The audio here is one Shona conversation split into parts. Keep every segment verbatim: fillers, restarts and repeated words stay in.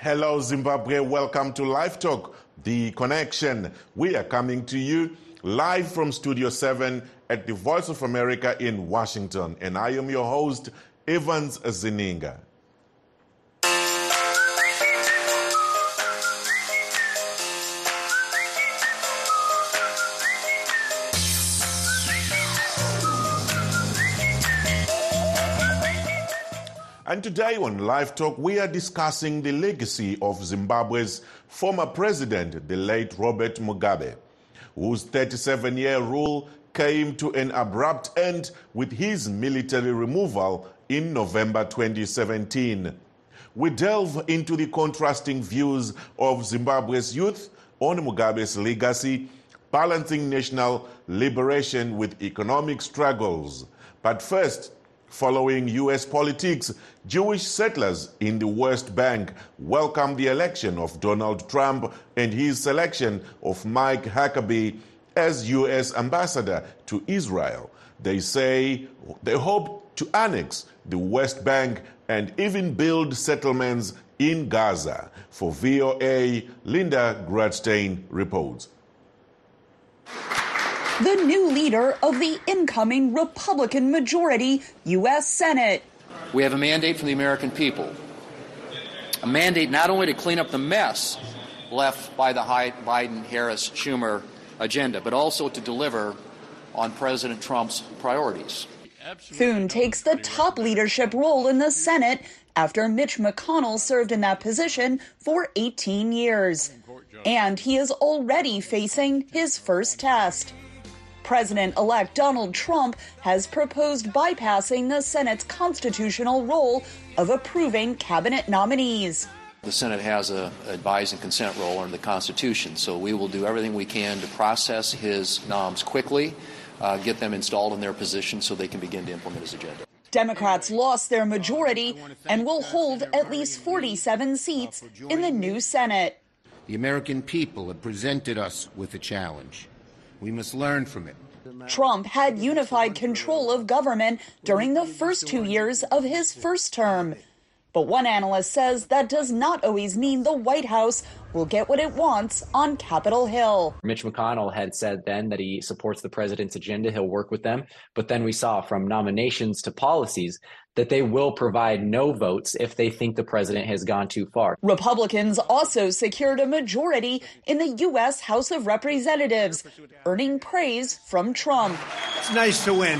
Hello, Zimbabwe. Welcome to Live Talk, The Connection. We are coming to you live from Studio seven at the Voice of America in Washington. And I am your host, Evans Zininga. And today on Live Talk, we are discussing the legacy of Zimbabwe's former president, the late Robert Mugabe, whose thirty-seven-year rule came to an abrupt end with his military removal in November twenty seventeen. We delve into the contrasting views of Zimbabwe's youth on Mugabe's legacy, balancing national liberation with economic struggles. But first, following U S politics, Jewish settlers in the West Bank welcomed the election of Donald Trump and his selection of Mike Huckabee as U S ambassador to Israel. They say they hope to annex the West Bank and even build settlements in Gaza. For V O A, Linda Gradstein reports. The new leader of the incoming Republican majority U S Senate. We have a mandate from the American people, a mandate not only to clean up the mess left by the Biden-Harris-Schumer agenda, but also to deliver on President Trump's priorities. Thune takes the top leadership role in the Senate after Mitch McConnell served in that position for eighteen years. And he is already facing his first test. President-elect Donald Trump has proposed bypassing the Senate's constitutional role of approving cabinet nominees. The Senate has an advise and consent role under the Constitution, so we will do everything we can to process his noms quickly, uh, get them installed in their positions so they can begin to implement his agenda. Democrats lost their majority and will hold at least forty-seven seats in the new Senate. The American people have presented us with a challenge. We must learn from it. Trump had unified control of government during the first two years of his first term. But one analyst says that does not always mean the White House will get what it wants on Capitol Hill. Mitch McConnell had said then that he supports the president's agenda. He'll work with them. But then we saw from nominations to policies that they will provide no votes if they think the president has gone too far. Republicans also secured a majority in the U S House of Representatives, earning praise from Trump. It's nice to win.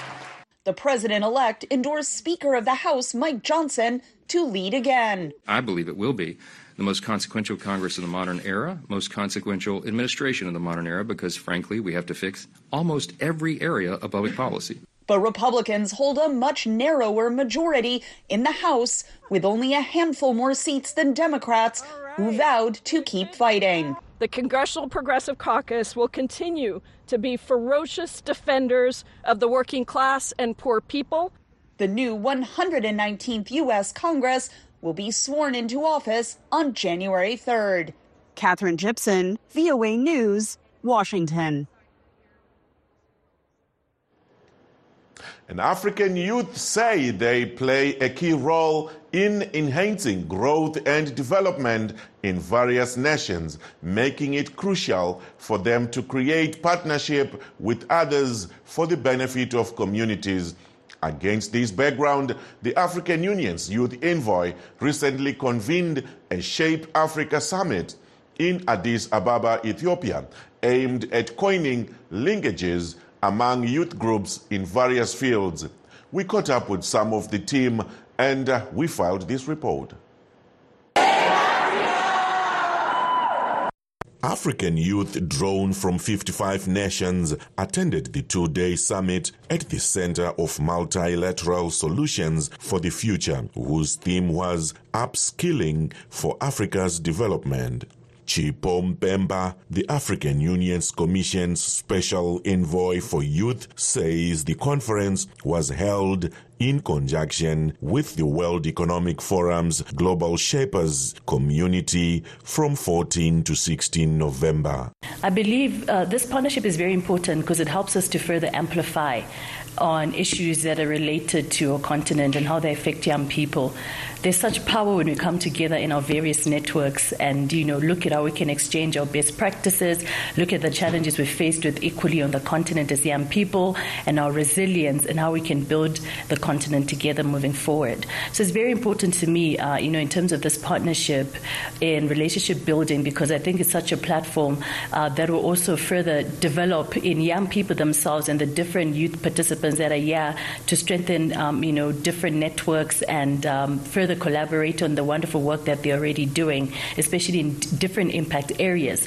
The president-elect endorsed Speaker of the House Mike Johnson to lead again. I believe it will be the most consequential Congress of the modern era, most consequential administration of the modern era, because, frankly, we have to fix almost every area of public policy. But Republicans hold a much narrower majority in the House, with only a handful more seats than Democrats, who vowed to keep fighting. The Congressional Progressive Caucus will continue to be ferocious defenders of the working class and poor people. The new one hundred nineteenth U S Congress will be sworn into office on January third. Catherine Gibson, V O A News, Washington. And African youth say they play a key role in enhancing growth and development in various nations, making it crucial for them to create partnership with others for the benefit of communities. Against this background, the African Union's youth envoy recently convened a Shape Africa summit in Addis Ababa, Ethiopia, aimed at coining linkages among youth groups in various fields. We caught up with some of the team and uh, we filed this report. African youth drawn from fifty-five nations attended the two-day summit at the Center of Multilateral Solutions for the Future, whose theme was Upskilling for Africa's Development. Chipom Pemba, the African Union's Commission's special envoy for youth, says the conference was held in conjunction with the World Economic Forum's Global Shapers community from fourteenth to sixteenth November. I believe uh, this partnership is very important because it helps us to further amplify on issues that are related to our continent and how they affect young people. There's such power when we come together in our various networks and, you know, look at how we can exchange our best practices, look at the challenges we're faced with equally on the continent as young people, and our resilience and how we can build the continent together moving forward. So it's very important to me, uh, you know, in terms of this partnership in relationship building, because I think it's such a platform uh, that will also further develop in young people themselves and the different youth participants that are here to strengthen, um, you know, different networks and um, further collaborate on the wonderful work that they're already doing, especially in different impact areas.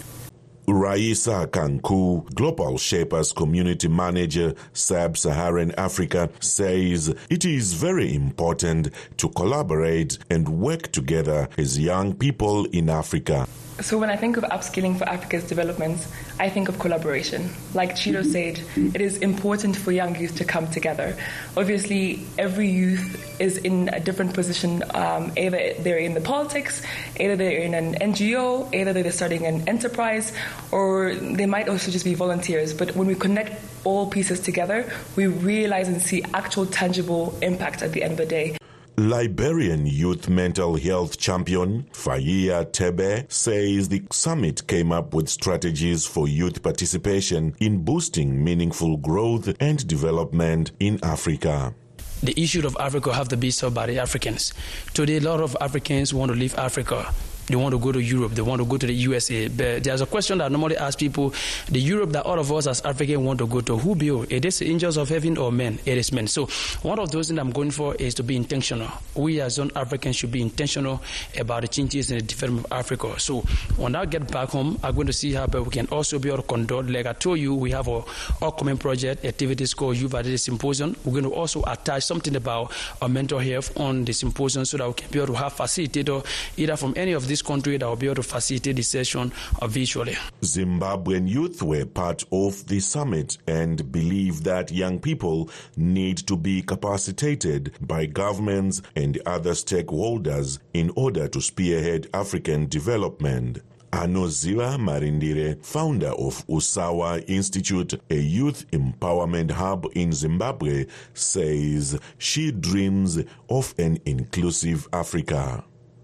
Raisa Kanku, Global Shapers Community Manager, Sub-Saharan Africa, says it is very important to collaborate and work together as young people in Africa. So when I think of upskilling for Africa's development, I think of collaboration. Like Chido said, it is important for young youth to come together. Obviously, every youth is in a different position. Um, either they're in the politics, either they're in an N G O, either they're starting an enterprise, or they might also just be volunteers. But when we connect all pieces together, we realize and see actual tangible impact at the end of the day. Liberian youth mental health champion Fayia Tebe says the summit came up with strategies for youth participation in boosting meaningful growth and development in Africa. The issue of Africa have to be solved by the Africans. Today, a lot of Africans want to leave Africa. They want to go to Europe. They want to go to the U S A. But there's a question that I normally ask people, the Europe that all of us as Africans want to go to, who build? It is angels of heaven or men? It is men. So one of those things I'm going for is to be intentional. We as young Africans should be intentional about the changes in the development of Africa. So when I get back home, I'm going to see how we can also be able to conduct, like I told you, we have a upcoming project, activities called Youth Identity Symposium. We're going to also attach something about our mental health on the symposium so that we can be able to have facilitator either from any of these country that will be able to facilitate the session visually. Zimbabwean youth were part of the summit and believe that young people need to be capacitated by governments and other stakeholders in order to spearhead African development. Anoziwa Marindire, founder of Usawa Institute, a youth empowerment hub in Zimbabwe, says she dreams of an inclusive Africa.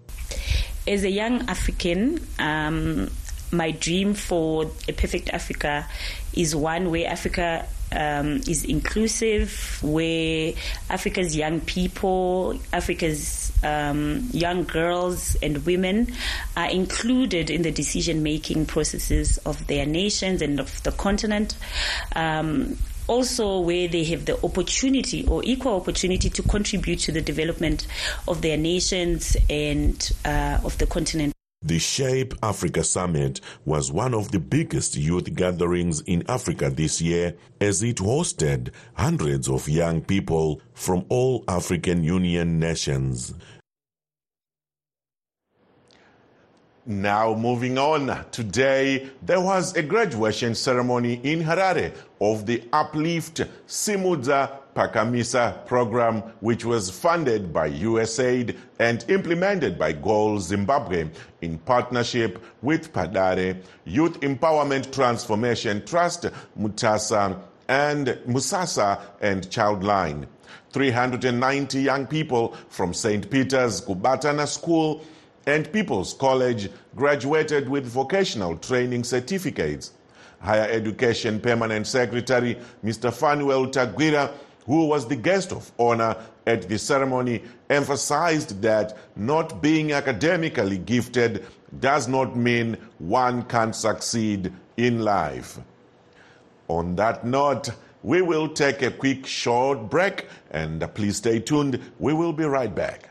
As a young African, um, my dream for a perfect Africa is one where Africa um, is inclusive, where Africa's young people, Africa's um, young girls and women are included in the decision-making processes of their nations and of the continent. Um, Also, where they have the opportunity or equal opportunity to contribute to the development of their nations and uh, of the continent. The Shape Africa Summit was one of the biggest youth gatherings in Africa this year, as it hosted hundreds of young people from all African Union nations. Now moving on, today there was a graduation ceremony in Harare of the Uplift Simudza Pakamisa program, which was funded by U S A I D and implemented by Goal Zimbabwe in partnership with Padare, Youth Empowerment Transformation Trust, Mutasa and Musasa and Childline. three hundred ninety young people from Saint Peter's Kubatana School and People's College graduated with vocational training certificates. Higher Education Permanent Secretary Mister Fanuel Tagwira, who was the guest of honor at the ceremony, emphasized that not being academically gifted does not mean one can't succeed in life. On that note, we will take a quick short break, and please stay tuned. We will be right back.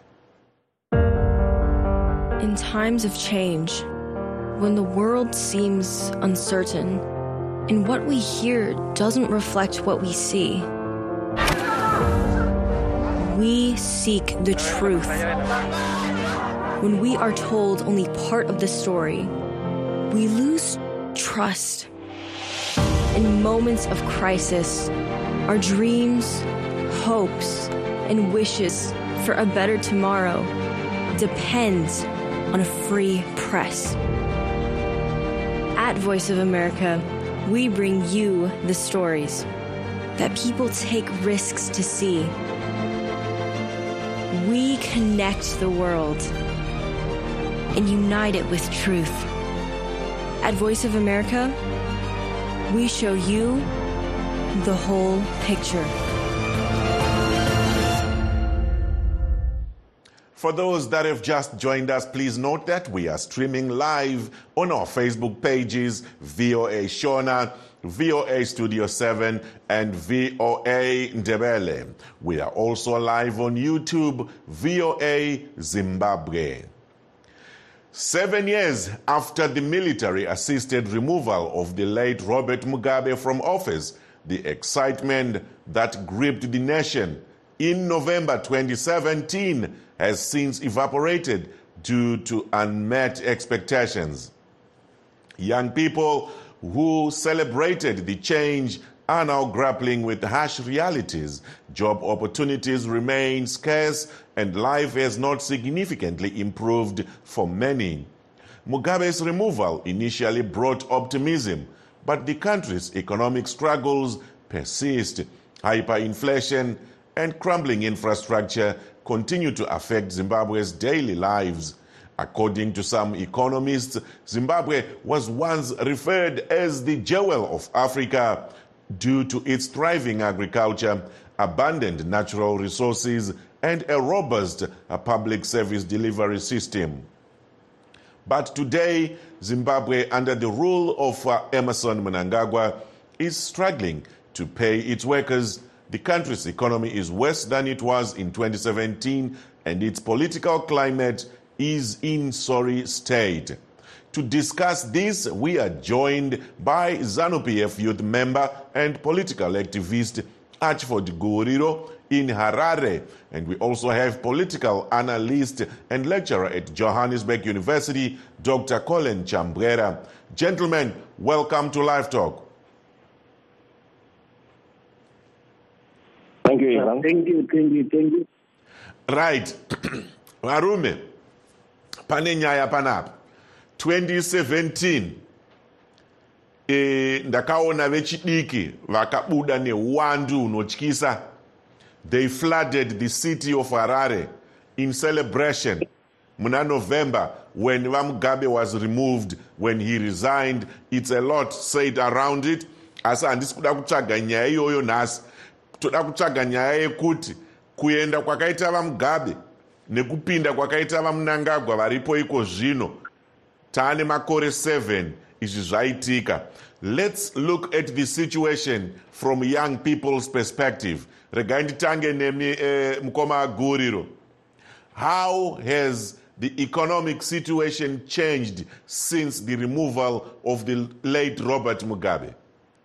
In times of change, when the world seems uncertain and what we hear doesn't reflect what we see, we seek the truth. When we are told only part of the story, we lose trust. In moments of crisis, our dreams, hopes, and wishes for a better tomorrow depends on a free press. At Voice of America, we bring you the stories that people take risks to see. We connect the world and unite it with truth. At Voice of America, we show you the whole picture. For those that have just joined us, please note that we are streaming live on our Facebook pages, V O A Shona, V O A Studio seven, and V O A Ndebele. We are also live on YouTube, V O A Zimbabwe. Seven years after the military-assisted removal of the late Robert Mugabe from office, the excitement that gripped the nation in November twenty seventeen has since evaporated due to unmet expectations. Young people who celebrated the change are now grappling with harsh realities. Job opportunities remain scarce and life has not significantly improved for many. Mugabe's removal initially brought optimism, but the country's economic struggles persist. Hyperinflation and crumbling infrastructure continue to affect Zimbabwe's daily lives. According to some economists, Zimbabwe was once referred as the jewel of Africa due to its thriving agriculture, abundant natural resources, and a robust uh, public service delivery system. But today, Zimbabwe, under the rule of uh, Emmerson Mnangagwa, is struggling to pay its workers. The country's economy is worse than it was in twenty seventeen, and its political climate is in sorry state. To discuss this, we are joined by ZANU-P F youth member and political activist Archford Guriro in Harare. And we also have political analyst and lecturer at Johannesburg University, Doctor Colin Chambwera. Gentlemen, welcome to Live Talk. Thank you, uh, thank you, thank you, thank you. Right. Varume, pane nyaya panapa. twenty seventeen, eh, ndakaona vechidiki vakabuda neuwandu unotyisa. They flooded the city of Harare in celebration. Muna November, when Mugabe was removed, when he resigned, it's a lot said around it. Asa handisi kuda kutsvaga nyaya iyoyo nhasi. Toda kutsvaga nyaya yekuti kuenda kwakaita vaMugabe nekupinda kwakaita vaMnangagwa varipo iko zvino. Tane makore seven izvi zvaitika. Let's look at the situation from young people's perspective. Regai nditange nemi eh, Mukoma Guriro. How has the economic situation changed since the removal of the late Robert Mugabe?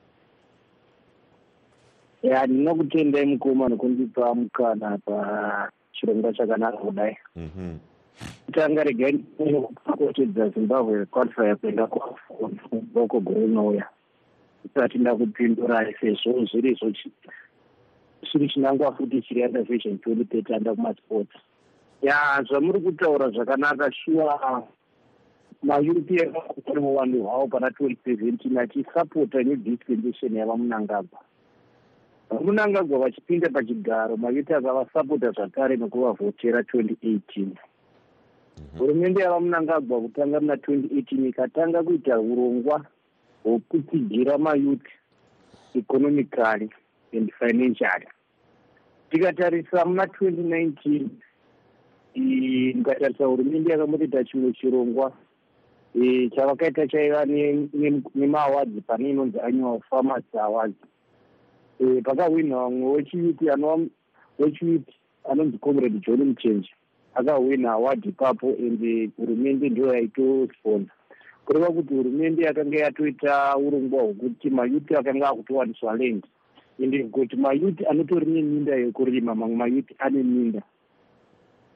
Yeah, ndinokutendai Mukoma nekundipa mukana pachirongwa chakanaka kudai. Mhm. Tanga regai ndinokutedza Zimbabwe qualify kuenda kuboko gore rinouya. Isati ndakupindura sezvo zviri zvochi chiri chinangwa futi chiri under vision twenty thirty anda kumasports. Ya zvamuri kutaura zvakanaka shuwa maEuropean kuri muwandu hwavo pana twenty seventeen achisapota nedispensation yavaMnangagwa. Munangagwa vachipinda pachigaro maYuti akavasapota zvakare nekuvavhotera twenty eighteen. Hurumende yavaMnangagwa kutanga muna twenty eighteen ikatanga kuita urongwa hwekutsigira maYuti economically and financially. Tikatarisa muna twenty nineteen, mukatarisa hurumende yakamboita chimwe chirongwa chavakaita chaiva nemaawards pane inonzi annual farmers awards. Pakawina vamwe wechiyuti anova wechiyuti anonzi Comrade John Mchenji akawina award ipapo ende hurumende ndiyo yaitosponsor. Kureva kuti hurumende yakanga yatoita urongwa hwekuti mayuti akanga akutowaniswa land ende kuti mayuti anotori neminda yekurima, mamwe mayuti ane minda.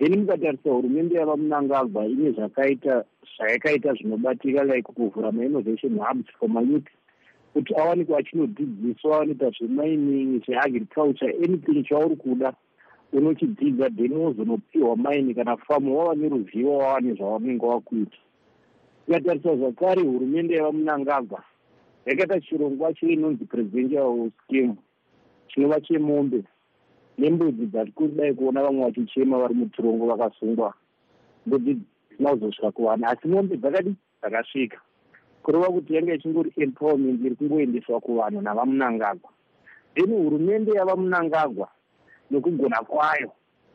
then mukatarisa hurumende yava Mnangagwa ine zvakaita zvayakaita zvinobatika like kuvhura ma-innovation hubs for mayouth kuti awanikwa achinodzidziswa awanikwa zvemining zveagriculture anything chauri kuda unochidzidza then wozonopiwa maini kana famu wava neruzivo wava nezvawanenge wakuita. Tikatarisa zvakare hurumende yava Mnangagwa yakaita chirongwa chinonzi presidential scheme chinova chemombe nembudzi dzati kudai kuona vamwe vachichema vari muchirongo vakasungwa mbudzi dzisina kuzosvika kuvana asi mombe dzakadi dzakasvika kureva kuti yanga ichingori empowerment iri kungoendeswa kuvanhu nava Mnangagwa. Then hurumende yava Mnangagwa nekugona kwayo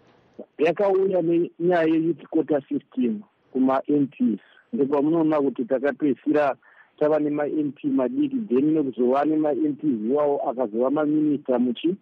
yakauya nenyaya yeyouth quota system kuma-M Ps ndopamunoona kuti takapedzisira tava nema-M P madiki then nekuzova nema-M Ps iwawo akazova maminista muchi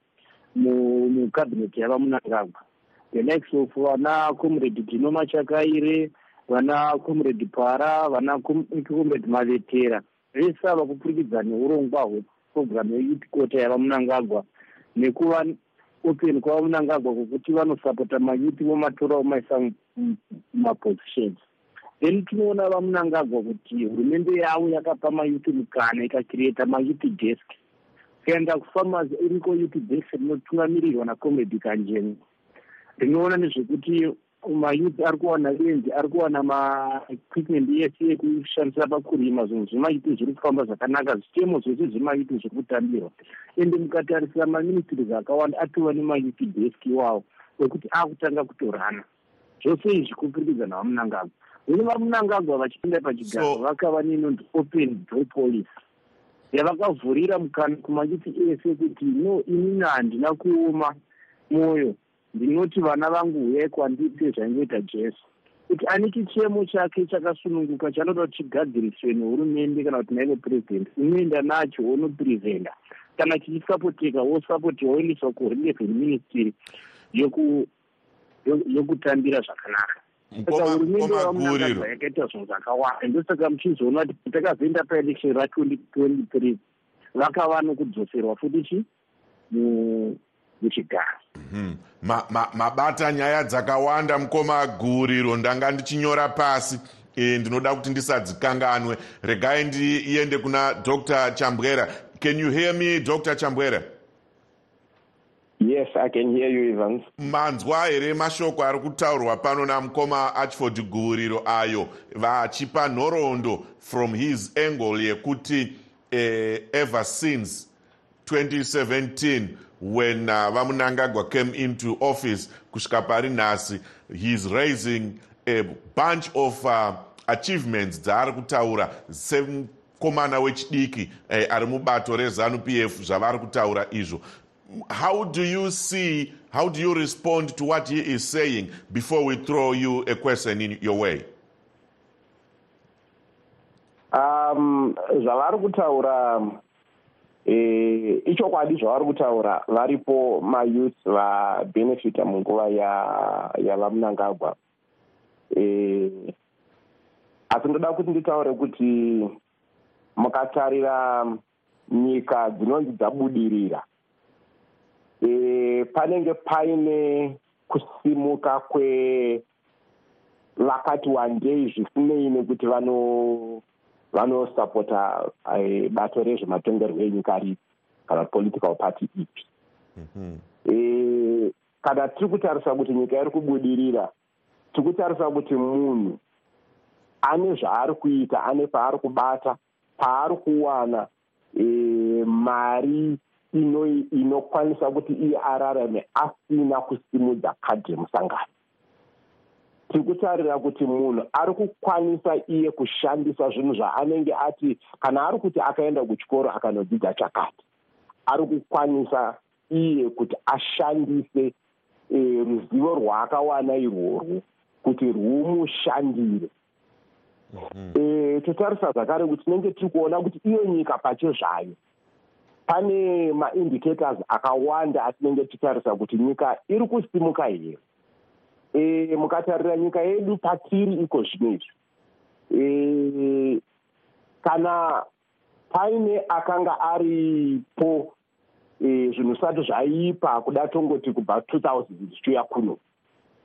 mucabinet yava Mnangagwa the likes of vana comrade Dino Machakaire, vana comrade Para, vana comrade Mavetera vese ava kupurikidza neurongwa hweprogramu yeyouth quota yava Mnangagwa nekuva open kwava Mnangagwa kwokuti vanosapota mayuthi vomatora vomaisa mumapositions. Then tinoona va Mnangagwa kuti hurumende yavo yakapa mayuthi mukana ikakireta mayuthi desk. Kuenda kufarmers iriko youth desk rinotungamirirwa naComrade Kanjeni. Rinoona nezvekuti mayuthi ari kuwana renji, ari kuwana ma-equipment yese ekushandisa pakurima, zvinhu zvemayuthi zviri kufamba zvakanaka, zvitemo zvese zvemayuthi zviri kutambirwa. Ende mukatarisira maministries akawanda atova nemayuthi desk iwawo ekuti akutanga kutorana. Zvose izvi kupirikidza nava Mnangagwa. Vene va Mnangagwa vachipinda pachigaro vakava nenonzi open door policy yavakavhurira mukana kumayuthi ese kuti no inini handina kuoma mwoyo ndinoti vana vangu uyai kwanditi zvaingoita Jesu kuti ani chichemo chake chakasununguka chanoda kuti chigadziriswe nehurumende kana kuti naive president unoenda nacho wonopreventa kana chichisapoteka wosapotiwa woendeswa kurelevant ministry yoku yokutambira zvakanaka. Saka hurumende yaMnangagwa yakaita zvinhu zvakawanda ndosaka muchizoona kuti takazoenda paelection ratwenty twenty-three vakava nokudzoserwa futi chi muchigaro. Mabata nyaya dzakawanda mukoma guriro ndanga ndichinyora pasi ndinoda kuti ndisadzikanganwe. Regai ndiende kuna Doctor Chambwera. Can you hear me, Doctor Chambwera? Yes, I can hear you, Evans. Manzwa here mashoko ari kutaurwa pano namukoma Archford Guriro ayo vachipa nhoroondo from his angle yekuti uh, ever since twenty seventeen when uh, vaMnangagwa came into office kusvika pari nhasi he's raising a bunch of uh, achievements dzaari kutaura semukomana wechidiki uh, ari mubato reZANU P F zvavari kutaura izvo. How do you see, how do you respond to what he is saying before we throw you a question in your way? Um, zvavari kutaura eh, ichokwadi zvavari kutaura varipo mayouth vabenefita munguva yava Mnangagwa. Eh, asi ndoda kuti nditaure kuti mukatarira nyika dzinonzi dzabudirira E, panenge paine kusimuka kwe vakati wandei zvisinei nekuti vano vanosapota e, bato rezvematongerwo enyika ripi kana political party ipi. Mm-hmm. E, kana tiri kutarisa kuti nyika iri kubudirira tiri kutarisa kuti munhu ane zvaari kuita, ane paari kubata, paari kuwana e, mari ino inokwanisa kuti iye ararame asina kusimudza kadhi remusangano. Tiri kutarira kuti munhu ari kukwanisa iye kushandisa zvinhu zvaanenge ati kana ari kuti akaenda kuchikoro akanodzidza chakati ari kukwanisa iye kuti ashandise e, ruzivo rwaakawana irworwo kuti rwumushandire. Mm-hmm. E, totarisa zvakare kuti tinenge tiri kuona kuti iyo nyika pache zvayo pane maindicators akawanda atinenge tichitarisa kuti nyika iri kusimuka here. E, mukatarira nyika yedu patiri iko zvinezvi e, kana paine akanga aripo e, zvinhu zvisati zvaipa kuda tongoti kubva two thousand zvichiuya kuno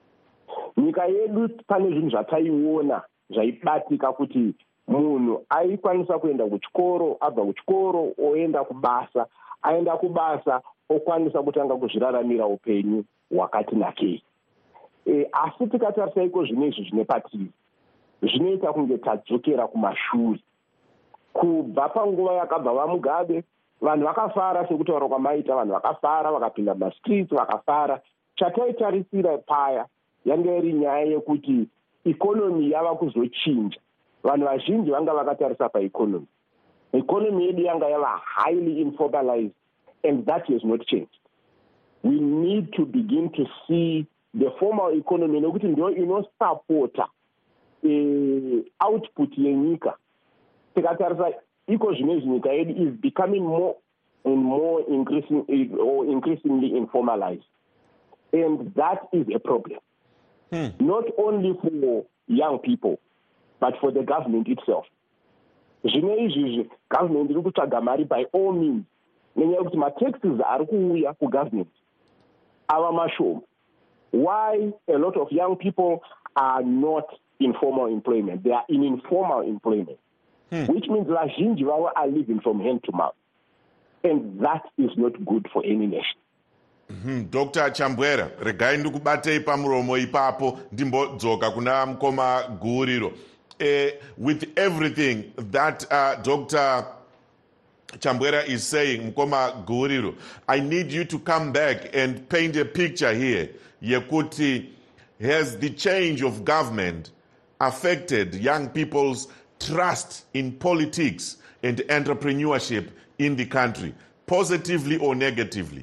nyika yedu pane zvinhu zvataiona zvaibatika kuti munhu aikwanisa kuenda kuchikoro, abva kuchikoro oenda kubasa, aenda kubasa okwanisa kutanga kuzviraramira upenyu hwakati nakei. E, asi tikatarisa iko zvinezvi zvine patiri zvinoita kunge tadzokera kumashure. Kubva panguva yakabva vaMugabe, vanhu vakafara sekutaura kwamaita, vanhu vakafara vakapinda mumastreets vakafara. Chataitarisira paya yanga iri nyaya yekuti ikonomi yava kuzochinja. Vanhu vazhinji vanga vakatarisa paikonomi. Ikonomi yedu yanga yava highly informalized, and that has not changed. We need to begin to see the formal economy nekuti ndio inosupporta e, output yenyika. Tikatarisa iko zvinezvi nyika yedu is becoming more and more increasing or increasingly informalized, and that is a problem. Hmm. Not only for young people, but for the government itself. Zvine izvizvi government iri kutsvaga mari by all means, nenyaya yekuti mataxes ari kuuya kugovernment ava mashoma. Why a lot of young people are not in formal employment? They are in informal employment, hmm. which means vazhinji vavo are living from hand to mouth, and that is not good for any nation. Mm-hmm. Doctor Chambwera, regai ndikubatei pamuromo ipapo ndimbodzoka kuna mukoma Guriro. Uh, with everything that uh, Doctor Chambwera is saying, mukoma Guriro, I need you to come back and paint a picture here. Yekuti, has the change of government affected young people's trust in politics and entrepreneurship in the country, positively or negatively?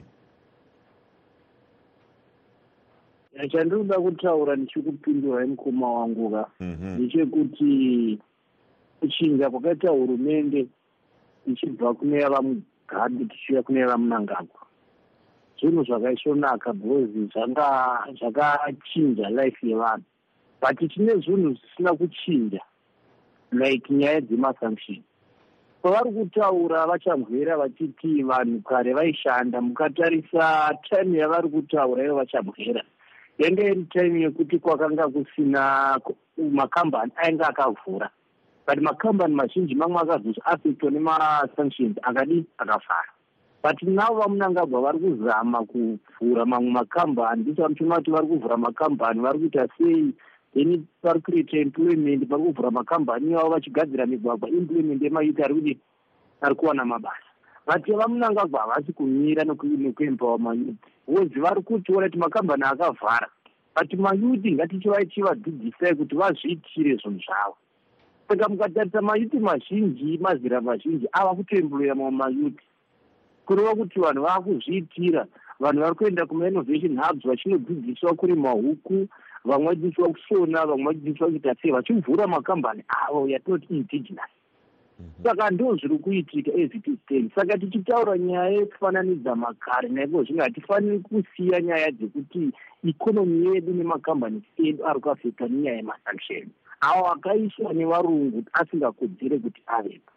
Chandinoda kutaura ndichikupindura mukoma wangu ndechekuti kuchinja kwakaita hurumende ichibva kune vaMugabe tichiuya kune vaMnangagwa zvinhu zvakaisvonaka because zvanga zvakachinja life yevanhu, but tine zvinhu zvisina kuchinja like nyaya dzemasanction. Pavari kutaura vachamhwera vachiti vanhu kare vaishanda, mukatarisa time yavari kutaura ivo vachamhwera yanga iri time yekuti kwakanga kusina makambani ainga akavhura, but makambani mazhinji mamwe akazoaffectwa nemasanctions akadi akafara. But now vaMnangagwa vari kuzama kuvhura mamwe makambani, ndizvo vanochona kuti vari kuvhura makambani, vari kuita sei, then vari kuita employment, vari kuvhura makambani avo vachigadzira migwagwa, employment yemayuti ari kudi ari kuwana mabasa. Vati vaMnangagwa havasi kumira nekuempower mayuti, because vari kutiona kuti makambani akavhara, but mayuti ngatichivadzidzisai kuti vazviitire zvinhu zvavo. Saka mukatarisa mayuti mazhinji, mazera mazhinji ava kutoemploya mamwe mayuti, kureva kuti vanhu vava kuzviitira. Vanhu vari kuenda kuma-innovation hubs vachinodzidziswa kurima huku, vamwe vachidzidziswa kusona, vamwe vachidzidziswa kuita sei, vachivhura makambani avo yatinoti indigenous. Saka ndo zviri kuitika as it is ten. Saka tichitaura nyaya yekufananidza makare naiko zvino hatifaniri kusiya nyaya dzekuti ikonomi yedu nemakambani edu ari kuafekta nenyaya yemasanction avo akaiswa nevarungu asingakodzere kuti avepo.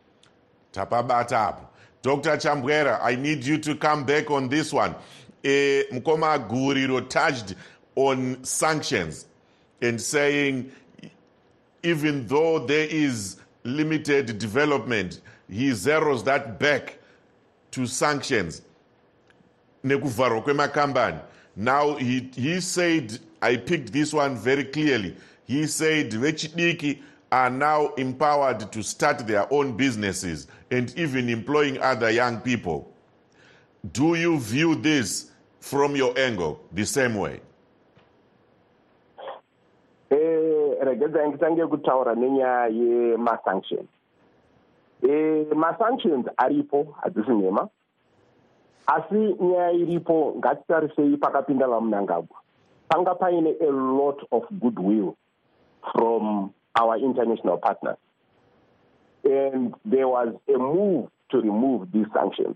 Tapabata apo. Doctor Chambwera, I need you to come back on this one. Uh, Mukoma Guriro touched on sanctions and saying even though there is limited development, he zeroes that back to sanctions. Nekuvharo kwemakambani. Now he, he said, I picked this one very clearly. He said vechidiki are now empowered to start their own businesses and even employing other young people. Do you view this from your angle the same way? Regedza ngitange kutaura nenyaya yemasanctions. Masanctions aripo hadzisi nhema, asi nyaya iripo ngatitarisei pakapinda vaMnangagwa. Panga paine a lot of goodwill from our international partners, and there was a move to remove these sanctions.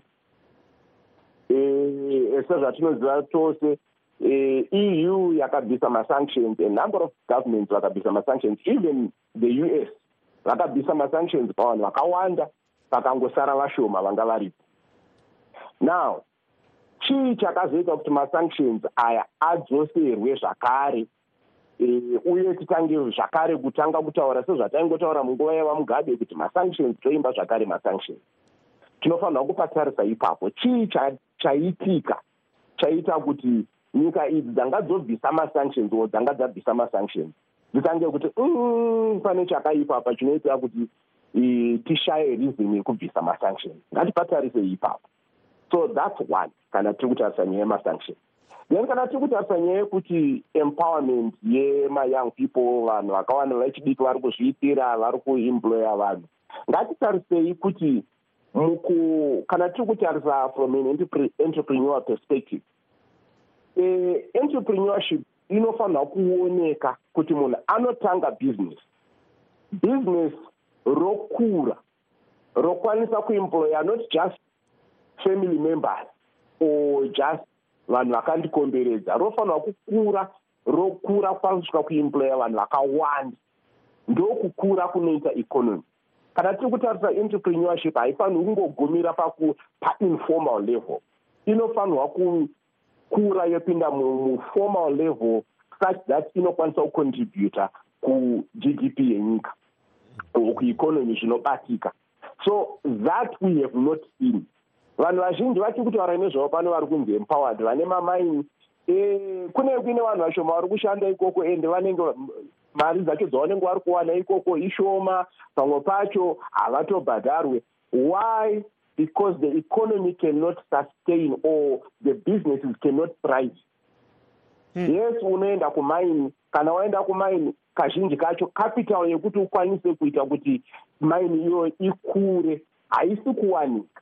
Sezvatinoziva tose, E U yakabvisa ma-sanctions, a number of governments vakabvisa ma-sanctions, even the U S vakabvisa ma-sanctions pavanhu vakawanda, pakangosara vashoma vanga varipo. Now, chii chakazoita kuti ma-sanctions aya adzoserwe zvakare uye titange zvakare kutanga kutaura sezvataingotaura munguva yavamugabe kuti masanctions toimba zvakare masanctions. Tinofanira kupa tarisa ipapo chii chaitika chaita kuti nyika idzi dzanga dzobvisa masanctions o dzanga dzabvisa masanctions dzitange kuti pane chakaipa apa chinoita kuti tishaye reason yekubvisa masanctions. Ngatipatarise ipapo. So that's one kana tiri kutarisa nyaya yemasanctions. Then kana tiri kutarisa nyaya yekuti empowerment yema-young people, vanhu vakawanda vechidiki vari kuzviitira, vari kuemploya vanhu, ngatitarisei kuti muku kana tiri kutarisa from an entrepreneur perspective, eh, entrepreneurship inofanira kuoneka kuti munhu anotanga business business rokura rokwanisa kuemploya not just family members or just vanhu vakandikomberedza, rofanira kukura rokura kwanosvika kuemploya vanhu vakawanda, ndokukura kunoita economy. Kana tiri kutarisa entrepreneurship haifaniri kungogumira painformal level, inofanirwa kukura yopinda muformal level such that inokwanisa kucontributa ku-G D P yenyika or kueconomy zvinobatika. So that we have not seen. Vanhu vazhinji vachiri kutaura nezvavo pano vari kunzi empowered, vane mamaini, kune kuine vanhu vashoma vari kushanda ikoko ende vanenge mari dzacho dzavanenge vari kuwana ikoko ishoma, pamwe pacho havatobhadharwe. Why? Because the economy cannot sustain or the businesses cannot thrive. Hmm. Yes, unoenda kumaini, kana waenda kumaini kazhinji kacho capital yekuti ukwanise kuita kuti maini iyo ikure haisi kuwanika.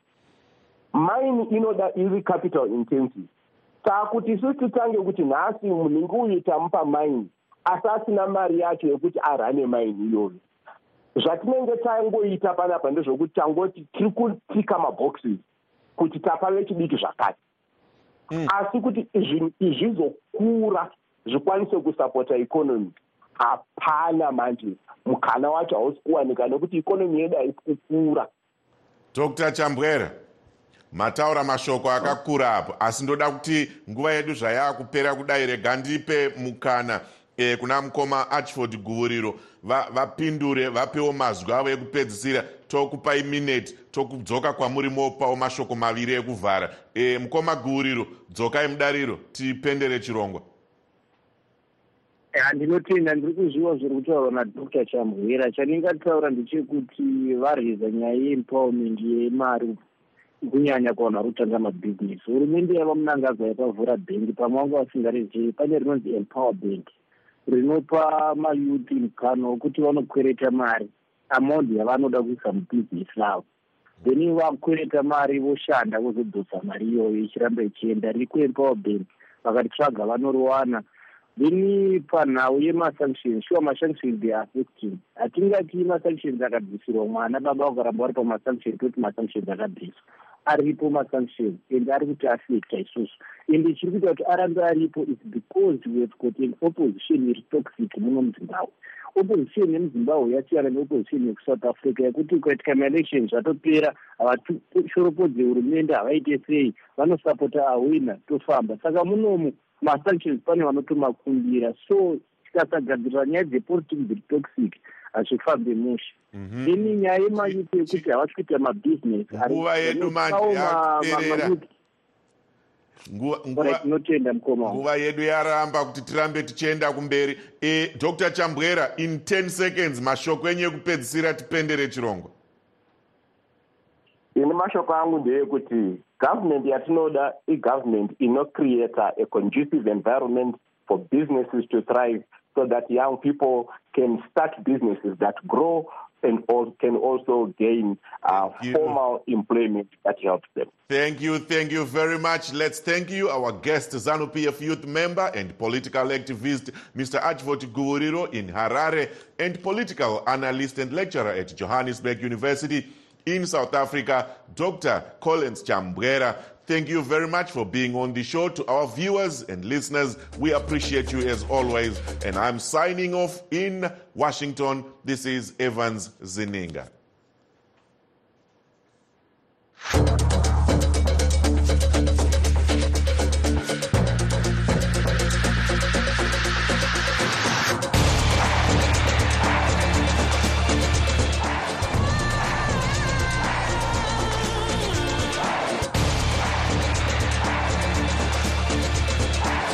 Maini inoda iri capital intensive. Saka kuti isusu titange kuti nhasi munhu uyu tamupa maini asi asina mari yacho yekuti arane maini iyoyo, zvatinenge tangoita panapa ndezvokuti tangoti tiri kutika maboxes kuti tapa vechidiki zvakati. Mm. Asi kuti izvizokura zvikwanise kusapota economy, hapana manje mukana wacho hausi kuwanika nekuti economy yedu haisi kukura. Doctor Chambwera, mataura mashoko akakura apo, asi ndoda kuti nguva yedu zvayakupera kudai, rega ndipe mukana e, kuna mukoma Archford Guvuriro vapindure, va vapewo mazwi avo ekupedzisira. Tokupai minute tokudzoka kwamuri mopawo mashoko maviri ekuvhara. E, mukoma Guvuriro, dzokai mudariro tipendere chirongwa. Handinotenda, ndiri kuzviwa zviri kutaurwa naDr Chambwera. Chandingataura ndechekuti vareza nyaya yeempowerment yemari kunyanya kuvanhu vari kutanga mabhizinesi. Hurumende yava munangaza yakavhura bhengi pamwe vanga vasingarizii, pane rinonzi Empower Bank rinopa mayuthi mukana wekuti vanokwereta mari amoundi yavanoda kuisa mubhizinesi ravo, then vakwereta mari voshanda vozodzosa mari iyoyo ichiramba ichienda. Riri kuEmpower Bank vakatitsvaga vanoriwana. Then panhau yemasanctions, sure masanctions they are affecting. Hatingati masanctions akabvisirwa mwana baba vakaramba vari pamasanctions kuti masanctions akabviswa. Aripo masanctions and ari kuti affecta isusu. Ende chiri kuita kuti arambe aripo is because we have got an opposition iri toxic muno muZimbabwe. Opposition yemuZimbabwe yasiyana neopposition yekuSouth Africa yekuti kuitika maelections zvatopera, havashoropodze hurumende, havaite sei, vanosapota awina tofamba. Saka munomu masanctions pane vanotomakumbira, so tikasagadzirira nyaya dzepolitics dziri toxic hazvifambe mushe. Ini nyaya yemayuthi yekuti havasi kuita mabhizinesi nguva yedu manje yaperera, nguva yedu yaramba kuti tirambe tichienda kumberi. E, Doctor Chambwera, in ten seconds mashoko enyu ekupedzisira tipendere chirongwa. Ini mashoko angu ndeyekuti government yatinoda igovernment inocreata a conducive environment for businesses to thrive so that young people can start businesses that grow and can also gain uh, formal employment that helps them. Thank you, thank you very much. Let's thank you, our guest, ZANU-P F youth member and political activist, Mister Archford Guvuriro in Harare, and political analyst and lecturer at Johannesburg University in South Africa, Doctor Collins Chambwera. Thank you very much for being on the show. To our viewers and listeners, we appreciate you as always. And I'm signing off in Washington. This is Evans Zininga.